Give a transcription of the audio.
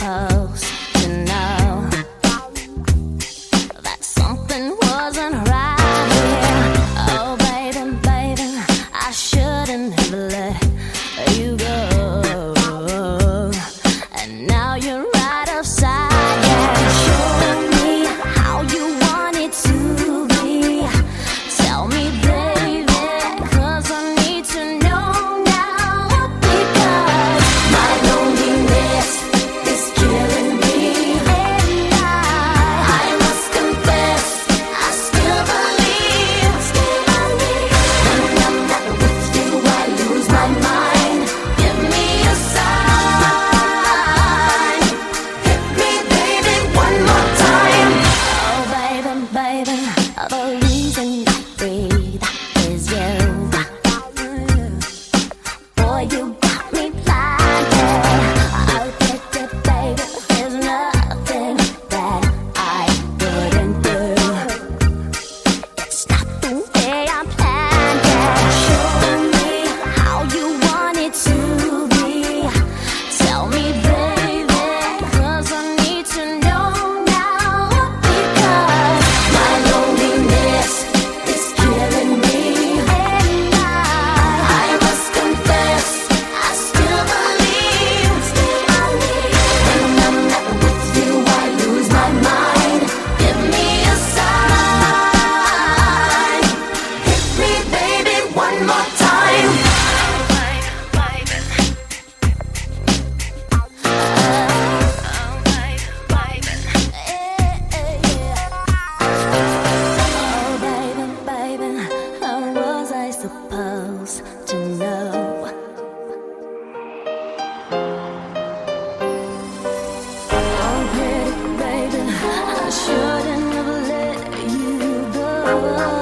supposed to know that something wasn't right here. Oh, baby, baby, I shouldn't have let you go. And now you're right upside down. Show me how you want it to be. Tell me, baby, 'cause I need to know now. Because my loneliness is killing me, and I must confess, I still believe. When I'm not with you, I lose my mind. Give me a sign. Hit me, baby, one more time. Oh, baby, baby, the reason I breathe is you. Boy, you got me blinded. I'll get it, baby. There's nothing that I wouldn't do. It's not the way I planned it. Show me how you want it to be. Tell me, baby, 'cause I need to know now. Because my loneliness is killing me, and I must confess, I still believe. When I'm not with you, I lose my mind. Give me a sign. Hit me, baby, one more time. Oh, baby, baby, how was I supposed to know? Oh, pretty baby, I shouldn't have let you go.